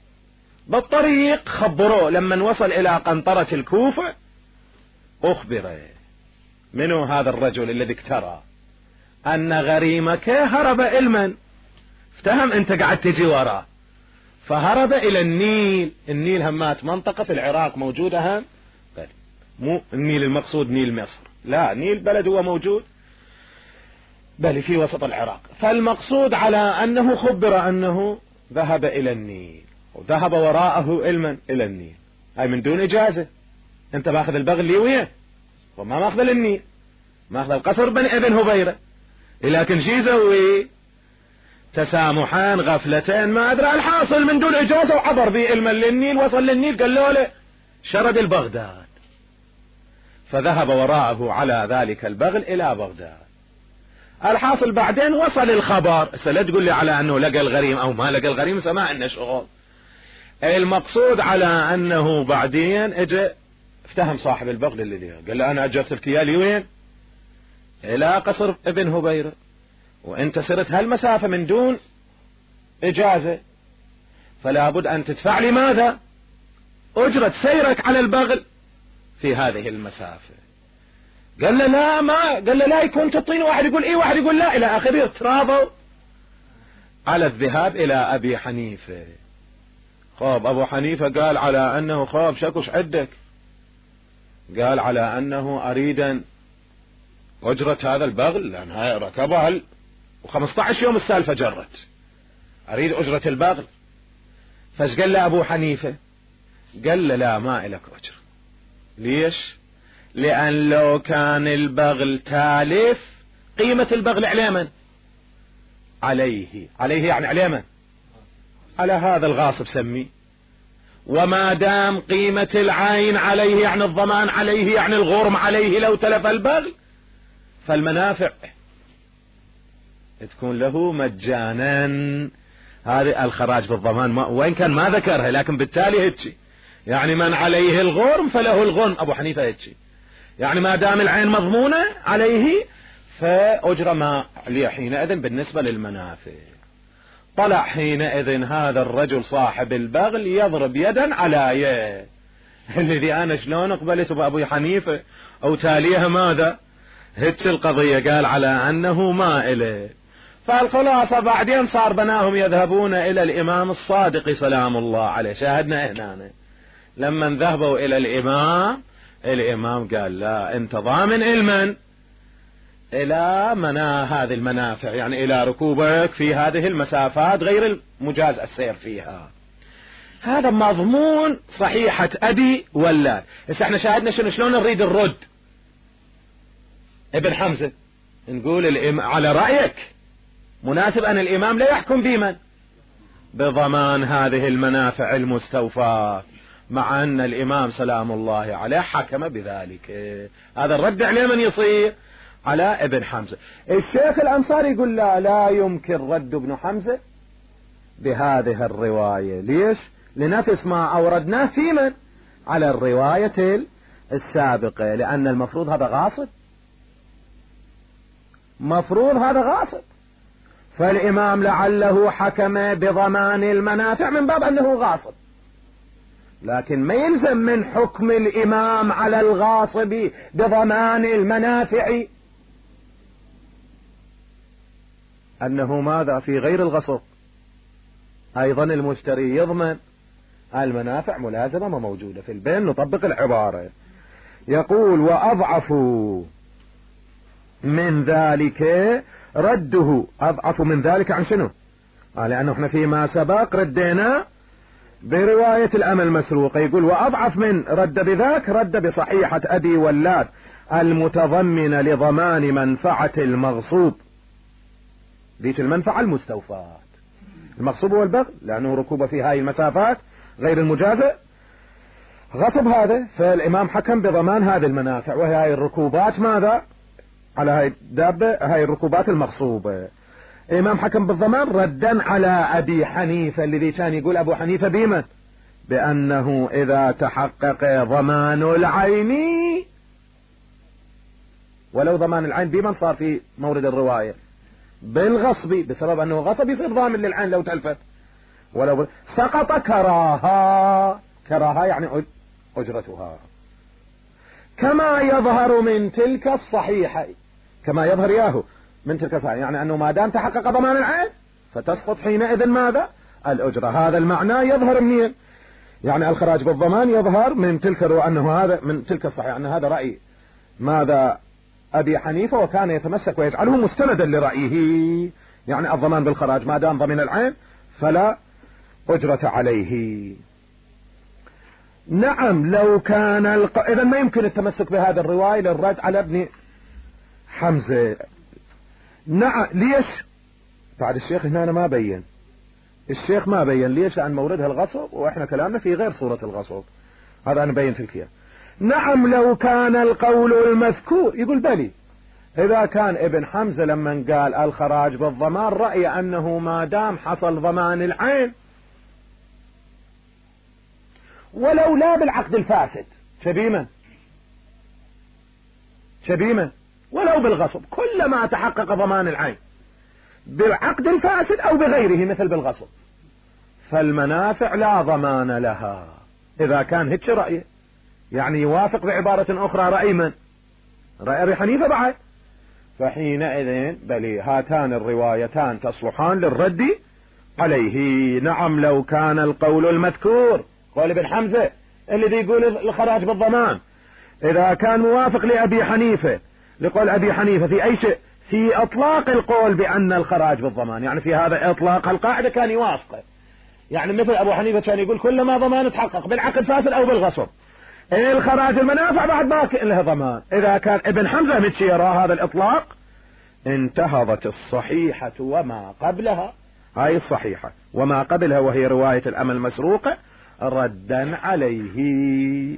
بالطريق خبروه، لما وصل إلى قنطرة الكوفة أخبره منو هذا الرجل الذي اكترى أن غريمك هرب افتهم أنت قاعد تجي وراه، فهرب إلى النيل. النيل همات منطقة في العراق موجودة هم، مو النيل المقصود نيل مصر، لا، نيل بلد هو موجود بل في وسط العراق. فالمقصود على أنه خبر أنه ذهب إلى النيل، وذهب وراءه إلى النيل، هاي من دون إجازة. أنت باخذ البغل لي وين؟ وما ماخذ للنيل، ماخذ القصر بني ابن هبيرة، لكن شي يسوي؟ تسامحان غفلتين ما أدري، الحاصل من دون إجازة وعبر به للنيل. وصل للنيل قالوا له شرد البغداد، فذهب وراءه على ذلك البغل إلى بغداد. الحاصل بعدين وصل الخبر، لا تقول لي على أنه لقى الغريم أو ما لقى الغريم، سماع إنه شغل. المقصود على أنه بعدين اجى افتهم صاحب البغل اللي قال له أنا أجرت لك إياه لي وين؟ إلى قصر ابن هبيرة، وانت سرت هالمسافة من دون إجازة، فلا بد أن تدفع لي ماذا؟ أجرة سيرك على البغل في هذه المسافة. قال له لا، ما قال له لا، يكون تعطيني واحد يقول إيه واحد يقول لا، إلى آخره. تراضوا على الذهاب إلى أبي حنيفة. خاب أبو حنيفة قال على أنه خاب شكوش عندك، قال على أنه أريد أجرة هذا البغل، لأن هاي ركبها و15 يوم السالفة جرت، أريد أجرة البغل. فاش قال له أبو حنيفة؟ قال له لا، ما إلك أجر. ليش؟ لأن لو كان البغل تالف، قيمة البغل على من؟ عليه يعني على من؟ على هذا الغاصب سمي. وما دام قيمة العين عليه يعني الضمان عليه يعني الغرم عليه، لو تلف البغل فالمنافع تكون له مجانا. هذه الخراج بالضمان وإن كان ما ذكرها، لكن بالتالي هيك يعني من عليه الغرم فله الغنم. أبو حنيفة هيك يعني ما دام العين مضمونة عليه فأجر ما عليه حينئذ بالنسبة للمنافع. طلع حينئذ هذا الرجل صاحب البغل يضرب يدا على يد، الذي أنا شلون أقبلت بأبو حنيفة أو تاليها ماذا؟ هيك القضية. قال على أنه ما إله. فالخلاصة بعدين صار بناهم يذهبون إلى الإمام الصادق سلام الله عليه. شاهدنا هنا لما ذهبوا إلى الإمام قال لا، أنت ضامن علما إلى هذه المنافع، يعني إلى ركوبك في هذه المسافات غير المجاز السير فيها. هذا مضمون صحيحة أبي ولاد. إذا احنا شاهدنا شلون نريد الرد ابن حمزة، نقول على رأيك مناسب أن الإمام لا يحكم بمن؟ بضمان هذه المنافع المستوفاة، مع أن الإمام سلام الله عليه حكم بذلك. هذا الرد عليه من يصير؟ على ابن حمزة. الشيخ الأنصاري يقول لا يمكن رد ابن حمزة بهذه الرواية. ليش؟ لنفس ما أوردناه في من؟ على الرواية السابقة، لأن المفروض هذا غاصب، مفروض هذا غاصب، فالإمام لعله حكم بضمان المنافع من باب أنه غاصب، لكن ما يلزم من حكم الإمام على الغاصب بضمان المنافع أنه ماذا في غير الغصب أيضا المشتري يضمن المنافع ملازمة ما موجودة في البين. نطبق العبارة. يقول وأضعف من ذلك رده. أضعف من ذلك عن شنو؟ لأنه احنا فيما سبق ردينا برواية الأمل المسروقة. يقول وأضعف من رد بذاك رد بصحيحة أبي ولاد المتضمنة لضمان منفعة المغصوب. ذيك المنفعة المستوفاة. المغصوب هو البغل لأنه ركوبه في هاي المسافات غير المجازة غصب هذا. فالإمام حكم بضمان هذه المنافع وهي هاي الركوبات ماذا على هاي الدابة هاي الركوبات المغصوبة. الإمام حكم بالضمان ردا على أبي حنيفة الذي كان يقول أبو حنيفة بمن بأنه إذا تحقق ضمان العين ولو ضمان العين بمن صار في مورد الرواية بالغصب بسبب أنه غصب يصير ضامن للعين لو تلفت ولو سقط كراها. كراها يعني أجرتها كما يظهر من تلك الصحيحة. كما يظهر ياهو من تلك الصحيحة يعني أنه ما دام تحقق ضمان العين فتسقط حينئذ ماذا الأجرة. هذا المعنى يظهر منين يعني الخراج بالضمان يظهر من تلك أنه هذا من تلك الصحيحة أن هذا رأي ماذا أبي حنيفة وكان يتمسك ويجعله مستندا لرأيه يعني الضمان بالخراج ما دام ضمن العين فلا أجرة عليه. نعم لو كان إذن ما يمكن التمسك بهذا الرواية للرد على ابن حمزة. نعم ليش بعد الشيخ هنا أنا ما بين الشيخ ما بين ليش عن موردها الغصب وإحنا كلامنا في غير صورة الغصب هذا أنا بين تلك. نعم لو كان القول المذكور يقول بلي إذا كان ابن حمزة لما قال الخراج بالضمان رأي أنه ما دام حصل ضمان العين ولو لا بالعقد الفاسد شبيما ولو بالغصب كلما تحقق ضمان العين بالعقد الفاسد أو بغيره مثل بالغصب فالمنافع لا ضمان لها. إذا كان هيك رأيه يعني يوافق بعبارة أخرى رأي من رأي أبي حنيفة بعد فحينئذ بل هاتان الروايتان تصلحان للرد عليه. نعم لو كان القول المذكور قول ابن حمزة الذي يقول الخراج بالضمان إذا كان موافق لأبي حنيفة لقول أبي حنيفة في أي شيء في إطلاق القول بأن الخراج بالضمان يعني في هذا إطلاق القاعدة كان يوافقه يعني مثل أبو حنيفة كان يقول كلما ضمان تحقق بالعقد فاسد أو بالغصب الخراج المنافع بعد باقي لها ضمان. إذا كان ابن حمزة متى يرى هذا الإطلاق انتهضت الصحيحة وما قبلها هاي الصحيحة وما قبلها وهي رواية الأمل المسروقة ردا عليه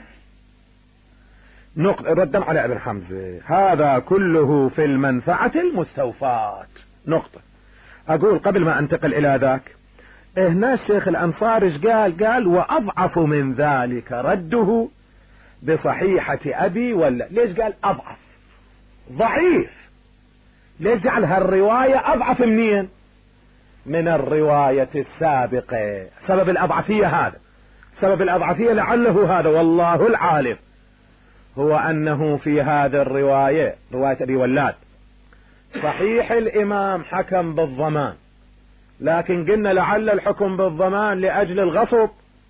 ردا على ابن حمزة. هذا كله في المنفعة المستوفاة. نقطة. أقول قبل ما أنتقل إلى ذاك هنا الشيخ الأنصاري قال وأضعف من ذلك رده بصحيحة أبي ولا ليش قال أضعف ضعيف ليش جعل هالرواية أضعف منين من الرواية السابقة. سبب الأضعفية هذا سبب الأضعفية لعله هذا والله العالم هو أنه في هذا الرواية رواية أبي ولاد صحيح الإمام حكم بالضمان لكن قلنا لعل الحكم بالضمان لأجل الغصب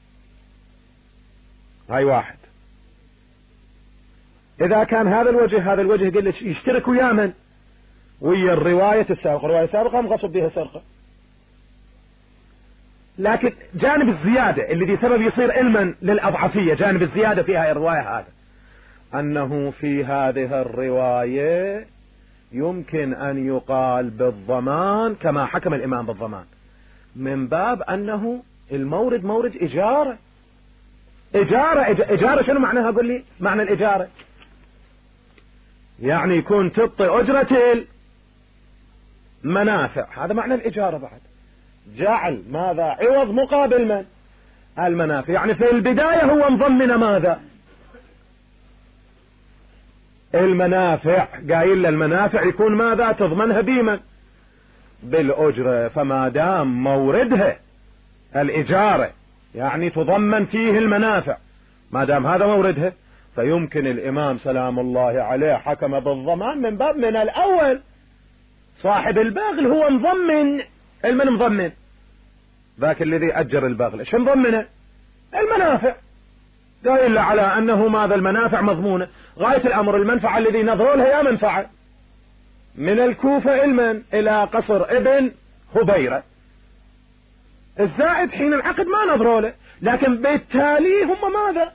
هاي واحد. إذا كان هذا الوجه قل يشترك ويا من ويا الرواية السابقة. الرواية السابقة مغصب بها سرقة لكن جانب الزيادة الذي سبب يصير علما للأضعفية جانب الزيادة في هذه الرواية هذا أنه في هذه الرواية يمكن أن يقال بالضمان كما حكم الإمام بالضمان من باب أنه المورد مورد إجارة شنو معناها قل لي معنى الإجارة يعني يكون تعطي أجرة المنافع هذا معنى الإجارة بعد جعل ماذا عوض مقابل من المنافع يعني في البداية هو مضمن ماذا المنافع قايل المنافع يكون ماذا تضمنها بيمن بالأجرة فما دام موردها الإجارة يعني تضمن فيه المنافع ما دام هذا موردها فيمكن الإمام سلام الله عليه حكم بالضمان من باب من الأول صاحب البغل هو مضمن. المن مضمن؟ ذاك الذي أجر البغل ايش مضمنه؟ المنافع. دليل على أنه ماذا؟ المنافع مضمونة. غاية الأمر المنفعة الذي نظروا لها يا منفعة من الكوفة إلى قصر ابن هبيرة. الزائد حين العقد ما نظروا له، لكن بالتالي هم ماذا؟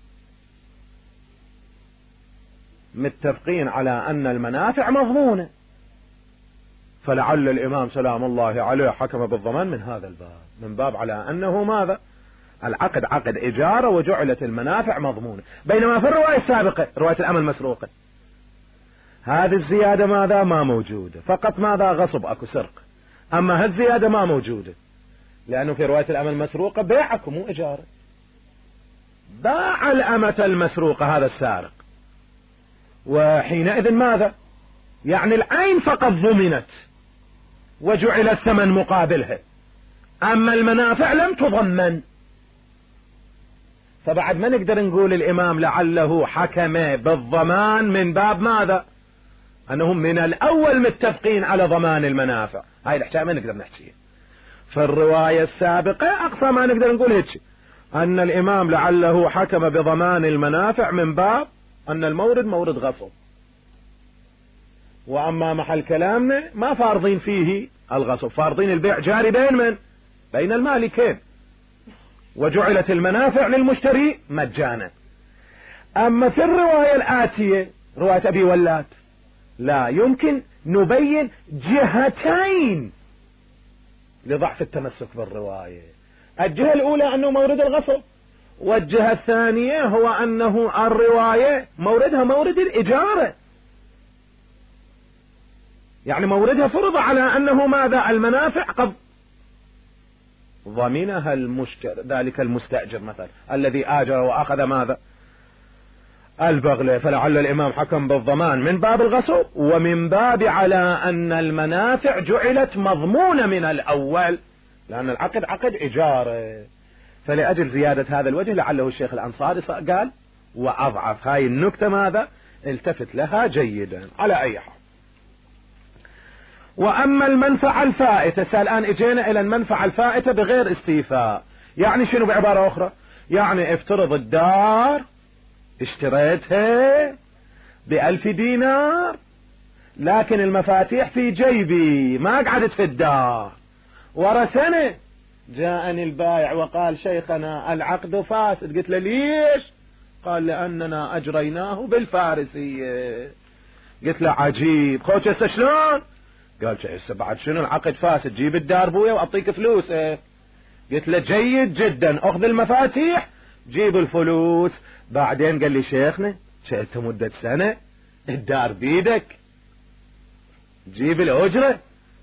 متفقين على أن المنافع مضمونة. فلعل الإمام سلام الله عليه حكم بالضمان من هذا الباب، من باب على أنه ماذا؟ العقد عقد إجارة وجعلت المنافع مضمونة. بينما في الرواية السابقة رواية الأمل المسروقة هذه الزيادة ماذا؟ ما موجودة، فقط ماذا؟ غصب، أكو سرق. أما هالزيادة ما موجودة، لأنه في رواية الأمل المسروقة بيعكم مو إجارة. باع الأمة المسروقة هذا السارق، وحينئذ ماذا؟ يعني العين فقط ضمنت وجعل الثمن مقابلها، أما المنافع لم تضمن. فبعد ما نقدر نقول الإمام لعله حكم بالضمان من باب ماذا؟ أنهم من الأول متفقين على ضمان المنافع. هاي الحكاية ما نقدر نحكيها. في الرواية السابقة أقصى ما نقدر نقول هيك، أن الإمام لعله حكم بضمان المنافع من باب أن المورد مورد غصب. وأما محل كلامنا ما فارضين فيه الغصب، فارضين البيع جاري بين المالكين، وجعلت المنافع للمشتري مجانا. أما في الرواية الآتية رواية أبي ولات لا يمكن نبين جهتين لضعف التمسك بالرواية. الجهة الأولى أنه مورد الغصب، والجهة الثانية هو أنه الرواية موردها مورد الإجارة، يعني موردها فرض على أنه ماذا؟ المنافع قد ضمنها ذلك المستأجر مثلا الذي آجر وأخذ ماذا؟ البغلة. فلعل الإمام حكم بالضمان من باب الغصب، ومن باب على أن المنافع جعلت مضمونة من الأول، لأن العقد عقد إجارة. فلأجل زيادة هذا الوجه لعله الشيخ الأنصاري قال وأضعف هاي النكتة ماذا؟ التفت لها جيدا. على أي حال، وأما المنفعة الفائتة، الآن اجينا إلى المنفعة الفائتة بغير استيفاء. يعني شنو بعبارة أخرى؟ يعني افترض الدار اشتريتها ب1000 دينار، لكن المفاتيح في جيبي ما قعدت في الدار. ورا سنة جاءني البائع وقال شيخنا العقد فاسد. قلت له ليش؟ قال لأننا أجريناه بالفارسية. قلت له عجيب، خوش هسه شلون؟ قال هسه بعد شنو العقد فاسد، جيب الدار بويا وأعطيك فلوس. قلت له جيد جدا، أخذ المفاتيح جيب الفلوس. بعدين قال لي شيخنا شئت مدة سنة الدار بيدك، جيب الأجرة.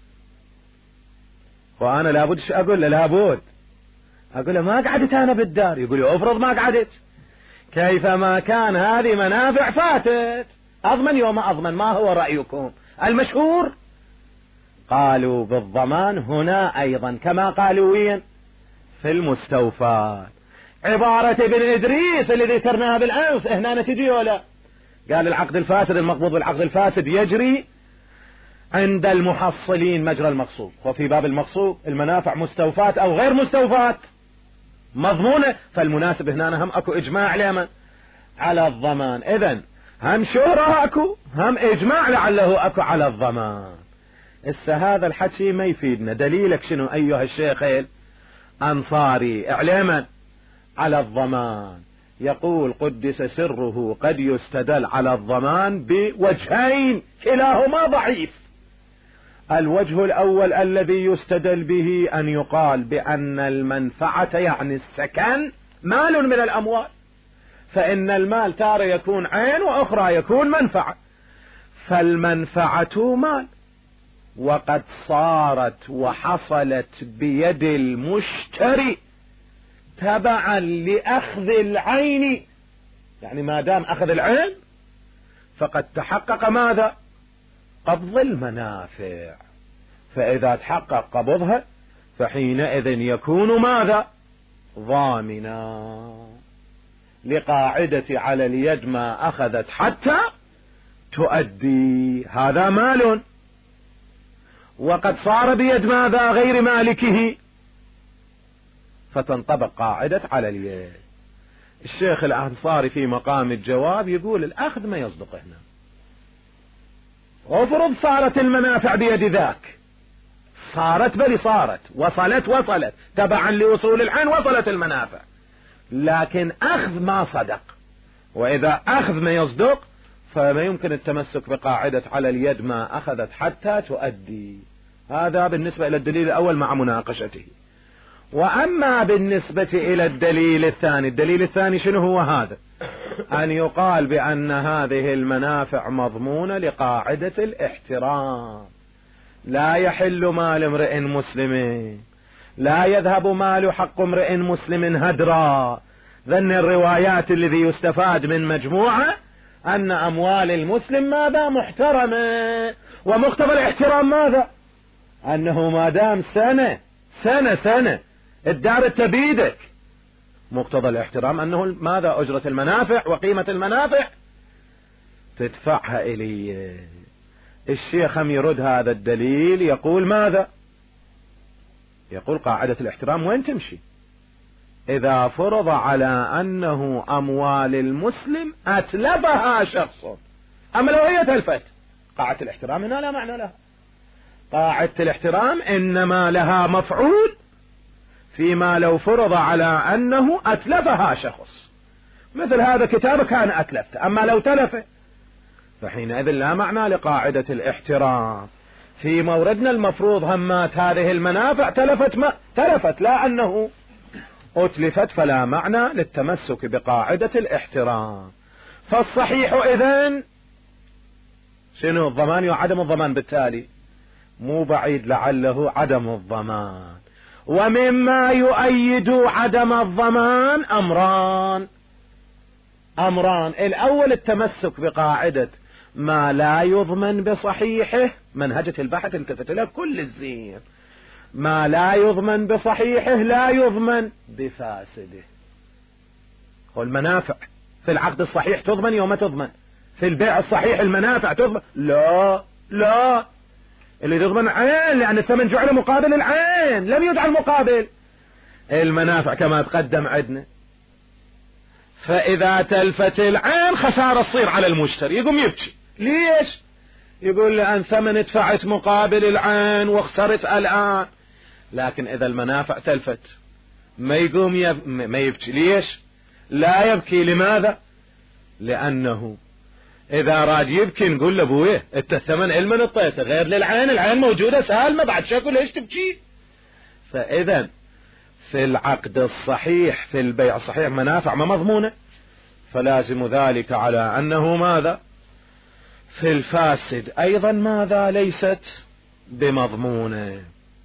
وأنا لابد أقول له لابد أقول له ما قعدت أنا بالدار. يقول لي أفرض ما قعدت، كيفما كان هذه منافع فاتت، أضمن يوم أضمن. ما هو رأيكم المشهور؟ قالوا بالضمان هنا أيضا كما قالوا وين؟ في المستوفات. عبارة ابن إدريس اللي ذكرناها بالأمس هنا تجي ولا؟ قال العقد الفاسد المقبوض بالعقد الفاسد يجري عند المحصلين مجرى المقصود. وفي باب المقصود المنافع مستوفات أو غير مستوفات مضمونة، فالمناسب هنا هم أكو إجماع لمن؟ على الضمان. إذن هم شهرة أكو، هم إجماع لعله أكو على الضمان. هذا الحكي ما يفيدنا. دليلك شنو أيها الشيخ أنصاري؟ إعلاما على الضمان. يقول قدس سره قد يستدل على الضمان بوجهين كلاهما ضعيف. الوجه الأول الذي يستدل به أن يقال بأن المنفعة يعني السكن مال من الأموال، فإن المال تارة يكون عين وأخرى يكون منفعة، فالمنفعة مال وقد صارت وحصلت بيد المشتري تبعا لأخذ العين. يعني ما دام أخذ العين فقد تحقق ماذا؟ قبض المنافع. فإذا تحقق قبضها فحينئذ يكون ماذا؟ ضامنا، لقاعدة على اليد ما أخذت حتى تؤدي. هذا مال. وقد صار بيد ماذا غير مالكه، فتنطبق قاعدة على اليد. الشيخ الأنصاري في مقام الجواب يقول الأخذ ما يصدق هنا. افرض صارت المنافع بيد ذاك، صارت بل صارت، وصلت تبعا لوصول العين وصلت المنافع، لكن أخذ ما صدق. وإذا أخذ ما يصدق فما يمكن التمسك بقاعدة على اليد ما أخذت حتى تؤدي. هذا بالنسبة إلى الدليل الأول مع مناقشته. وأما بالنسبة إلى الدليل الثاني شنو هو هذا؟ أن يقال بأن هذه المنافع مضمونة لقاعدة الاحترام. لا يحل مال امرئ مسلم، لا يذهب مال حق امرئ مسلم هدرا. ذن الروايات الذي يستفاد من مجموعة أن أموال المسلم ماذا؟ محترمة. ومقتضى الاحترام ماذا؟ أنه ما دام سنة الدار تبيدك، مقتضى الاحترام أنه ماذا؟ أجرة المنافع وقيمة المنافع تدفعها إلي. الشيخ هم يرد هذا الدليل، يقول ماذا؟ يقول قاعدة الاحترام وين تمشي؟ إذا فرض على أنه أموال المسلم أتلفها شخص، أما لو هي تلفت، قاعدة الاحترام هنا لا معنى لها. قاعدة الاحترام إنما لها مفعول فيما لو فرض على أنه أتلفها شخص، مثل هذا كتابك كان أتلفت، أما لو تلف فحينئذ لا معنى لقاعدة الاحترام. في موردنا المفروض همات هذه المنافع تلفت لا أنه أتلفت، فلا معنى للتمسك بقاعدة الاحترام. فالصحيح إذن شنو؟ الضمان وعدم الضمان، بالتالي مو بعيد لعله عدم الضمان. ومما يؤيد عدم الضمان أمران. الأول التمسك بقاعدة ما لا يضمن بصحيحه، منهجة البحث التفت له كل الزين، ما لا يضمن بصحيحه لا يضمن بفاسده. والمنافع في العقد الصحيح تضمن يوم تضمن، في البيع الصحيح المنافع تضمن؟ لا اللي تضمن عين، لأن الثمن جعل مقابل العين، لم يجعل مقابل المنافع كما تقدم عندنا. فإذا تلفت العين خسارة تصير على المشتري، يقوم يبكي. ليش؟ يقول لأن ثمن دفعت مقابل العين وخسرت الآن. لكن إذا المنافع تلفت ما يقوم ما يبكي. ليش؟ لا يبكي. لماذا؟ لأنه إذا راد يبكي نقول له أبويه أنت الثمن علما اطيته غير للعين، العين موجودة سالمة بعد شكل، ليش تبكي؟ فإذا في العقد الصحيح في البيع الصحيح منافع ما مضمونة، فلازم ذلك على أنه ماذا؟ في الفاسد أيضا ماذا؟ ليست بمضمونة.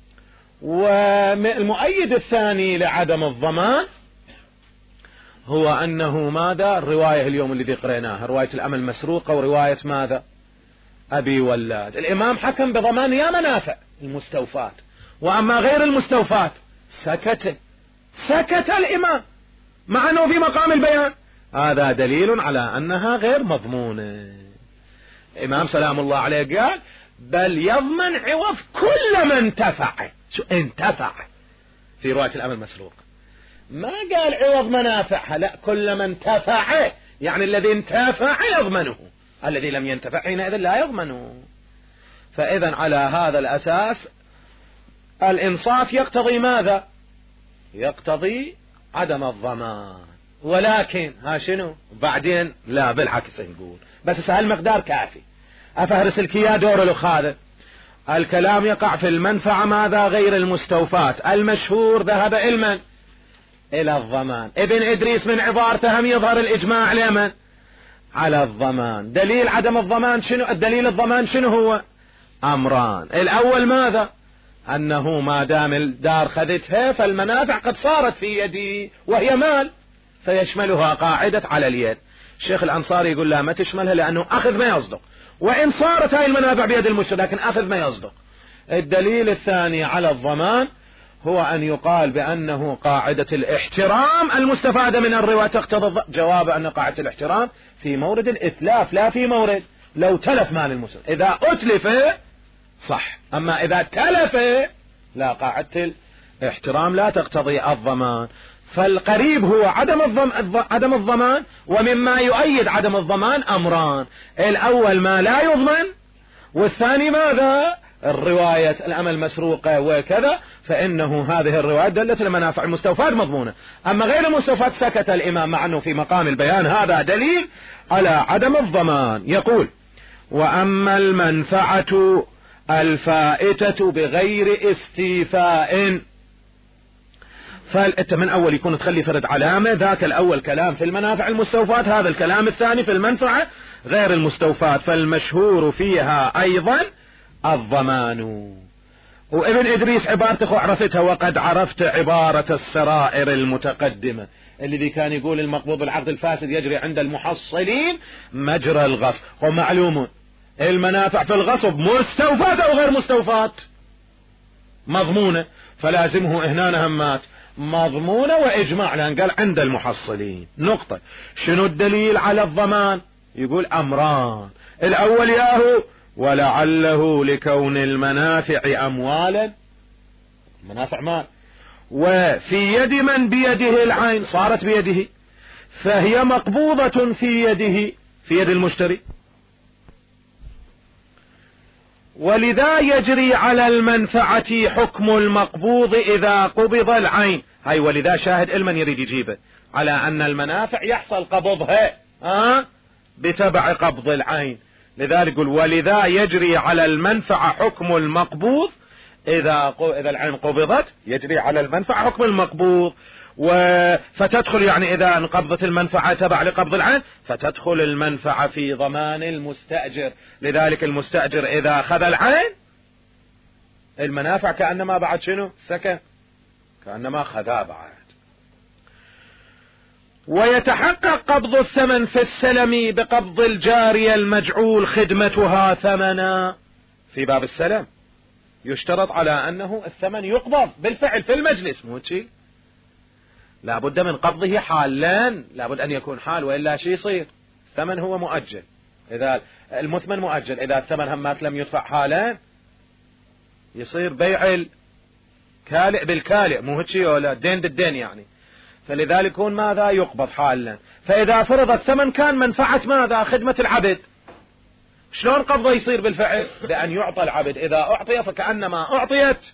والمؤيد الثاني لعدم الضمان هو أنه ماذا؟ الرواية اليوم الذي قرأناها، رواية الأمل المسروقة ورواية ماذا؟ أبي ولاد. الإمام حكم بضمان يا منافع المستوفات، وأما غير المستوفات سكت الإمام مع أنه في مقام البيان. هذا دليل على أنها غير مضمونة. الإمام سلام الله عليه قال بل يضمن عوض كل من انتفع في رواية الأمل المسروق. ما قال عوض منافعها، لا، كل من انتفع، يعني الذي انتفع يضمنه، الذي لم ينتفع حينئذ لا يضمنه. فإذا على هذا الأساس الإنصاف يقتضي ماذا؟ يقتضي عدم الضمان. ولكن شنو بعدين؟ لا، بالعكس نقول بس هالمقدار كافي. أفهرس الكيا دور الأخاذ. الكلام يقع في المنفعة ماذا؟ غير المستوفات. المشهور ذهب علما إلى الضمان. ابن إدريس من عبارته هم يظهر الإجماع لمن؟ على الضمان. دليل عدم الضمان شنو؟ الدليل الضمان شنو هو؟ أمران. الأول ماذا؟ أنه ما دام الدار خذتها فالمنافع قد صارت في يدي وهي مال، فيشملها قاعدة على اليد. الشيخ الأنصاري يقول لا ما تشملها، لأنه أخذ ما يصدق، وإن صارت هاي المنافع بيد المشتري لكن أخذ ما يصدق. الدليل الثاني على الضمان هو أن يقال بأنه قاعدة الاحترام المستفادة من الرواية تقتضي جواب أن قاعدة الاحترام في مورد الإتلاف لا في مورد لو تلف مال المسلم. إذا أتلف صح. أما إذا تلف لا، قاعدة الاحترام لا تقتضي الضمان. فالقريب هو عدم الضمان، ومما يؤيد عدم الضمان أمران: الأول ما لا يضمن، والثاني ماذا؟ الرواية الأمل مسروقة وكذا، فإنه هذه الرواية دلت المنافع المستوفاة مضمونة. أما غير المستوفاة سكت الإمام مع أنه في مقام البيان، هذا دليل على عدم الضمان. يقول: وأما المنفعة الفائتة بغير استيفاء، فأنت من أول يكون تخلي فرد علامة، ذاك الأول كلام في المنافع المستوفاة، هذا الكلام الثاني في المنفعة غير المستوفاة، فالمشهور فيها أيضا الضمان. وابن إدريس عبارته عرفتها، وقد عرفت عبارة السرائر المتقدمة الذي كان يقول المقبوض العقد الفاسد يجري عند المحصلين مجرى الغصب. ومعلوم المنافع في الغصب مستوفاة أو غير مستوفاة؟ مضمونة، فلازمه هنا همات مضمونة وإجماع، لأن قال عند المحصلين. نقطة. شنو الدليل على الضمان؟ يقول أمران: الأول ياهو ولعله لكون المنافع أموالا، منافع مال، وفي يد من بيده العين صارت بيده، فهي مقبوضة في يده، في يد المشتري، ولذا يجري على المنفعة حكم المقبوض إذا قبض العين. هاي ولذا شاهد المن يريد يجيبه على أن المنافع يحصل قبضها بتبع قبض العين. لذلك يقول: ولذا يجري على المنفعة حكم المقبوض إذا العين قبضت، يجري على المنفعة حكم المقبوض. فتدخل يعني إذا انقبضت المنفعة تبع لقبض العين، فتدخل المنفعة في ضمان المستأجر. لذلك المستأجر إذا أخذ العين، المنافع كأنما بعد شنو؟ سكن، كأنما خذا بعد. ويتحقق قبض الثمن في السلم بقبض الجارية المجعول خدمتها ثمنا. في باب السلم يشترط على أنه الثمن يقبض بالفعل في المجلس، مو شيء لابد من قبضه حالان، لابد أن يكون حال، وإلا شيء يصير. الثمن هو مؤجل، إذا المثمن مؤجل، إذا الثمن همات لم يدفع حالان يصير بيع الكالئ بالكالئ، مو هيك ولا دين بالدين يعني. فلذلك يكون ماذا؟ يقبض حالا. فإذا فرض الثمن كان منفعة ماذا؟ خدمة العبد. شلون قبضه يصير بالفعل؟ بأن يعطى العبد، إذا أعطي فكأنما أعطيت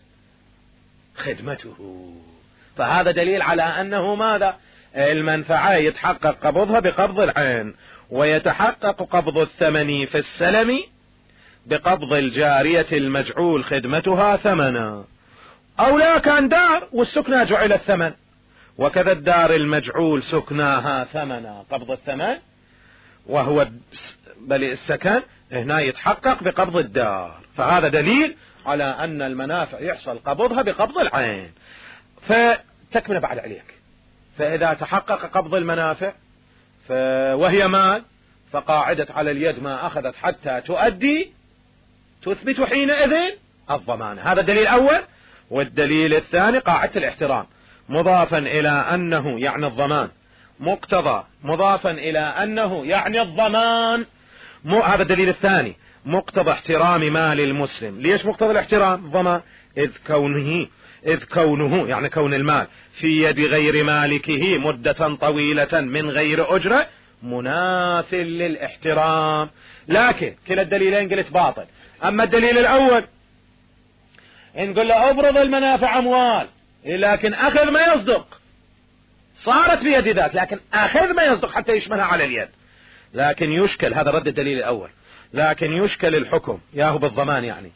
خدمته. فهذا دليل على أنه ماذا؟ المنفعة يتحقق قبضها بقبض العين. ويتحقق قبض الثمن في السلم بقبض الجارية المجعول خدمتها ثمنا. أو لا كان دار والسكنى جعل الثمن، وكذا الدار المجعول سكناها ثمنا، قبض الثمن وهو بل السكن هنا يتحقق بقبض الدار. فهذا دليل على أن المنافع يحصل قبضها بقبض العين. فتكمل بعد عليك. فإذا تحقق قبض المنافع وهي مال، فقاعدة على اليد ما أخذت حتى تؤدي تثبت حينئذ الضمان. هذا الدليل الأول. والدليل الثاني قاعدة الاحترام مضافا إلى أنه يعني الضمان، مقتضى مضافا إلى أنه يعني الضمان. هذا الدليل الثاني، مقتضى احترام مال المسلم. ليش مقتضى الاحترام؟ الضمان، إذ كونه يعني كون المال في يد غير مالكه مدة طويلة من غير أجرة مناف للاحترام. لكن كلا الدليلين قلت باطل. أما الدليل الأول نقول له أبرض المنافع أموال، لكن أخذ ما يصدق، صارت بيد ذات، لكن أخذ ما يصدق حتى يشملها على اليد. لكن يشكل، هذا رد الدليل الأول، لكن يشكل الحكم ياهو بالضمان. يعني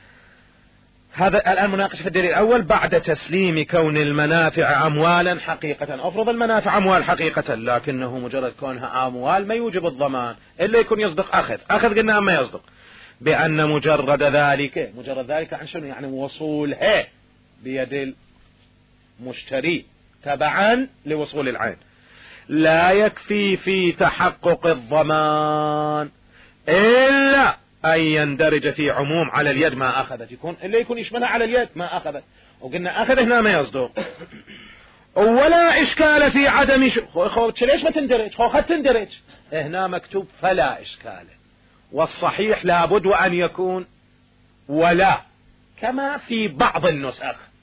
هذا الآن مناقشة في الدليل الأول بعد تسليم كون المنافع أموالا حقيقة. أفرض المنافع أموال حقيقة، لكنه مجرد كونها أموال ما يوجب الضمان إلا يكون يصدق أخذ قلنا ما يصدق، بأن مجرد ذلك عن شنو؟ يعني وصولها بيد المشتري تبعا لوصول العين لا يكفي في تحقق الضمان إلا أن يندرج في عموم على اليد ما أخذت، يكون يشملها على اليد ما أخذت. وقلنا أخذ هنا ما يصدق. ولا إشكال في عدم ليش ما تندرج؟ قد تندرج هنا مكتوب فلا إشكال. والصحيح لابد وأن يكون ولا كما في بعض النسخ.